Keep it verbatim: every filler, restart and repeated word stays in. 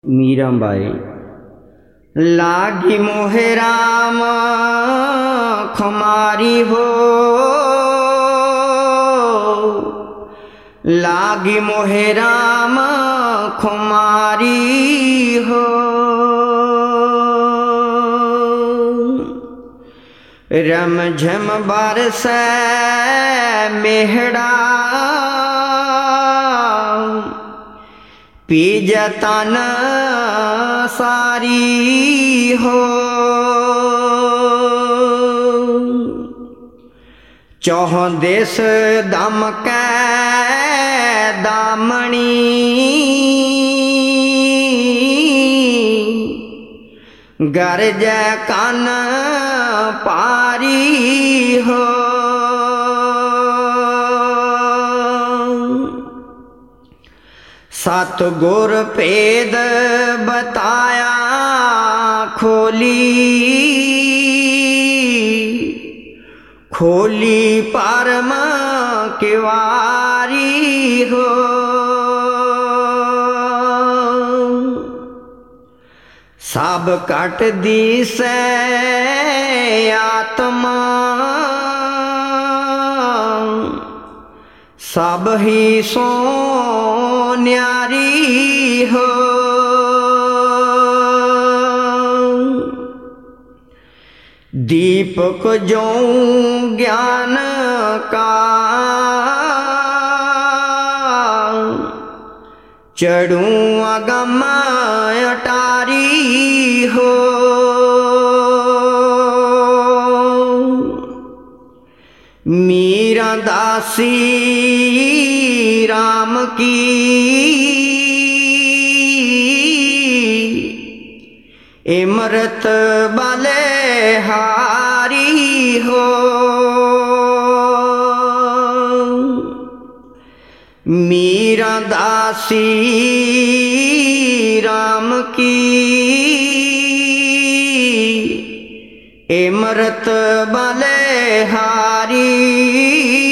मीराबाई। लागी मोहे राम खुमारी हो, लागी मोहे राम खुमारी हो। रम झम बरस मेहड़ा पीजतन सारी हो। चौह देश दम कै दामणी गरज कान पारी हो। सतगुर भेद बताया खोली, खोली परम किवारी हो। सब कट दिसे आत्मा सब ही सो न्यारी हो। दीपक जो ज्ञान का चढ़ूं अगम अटारी हो। मीरा दासी राम की इमरत बलिहारी हो। मीरा दासी राम की इमरत बलिहारी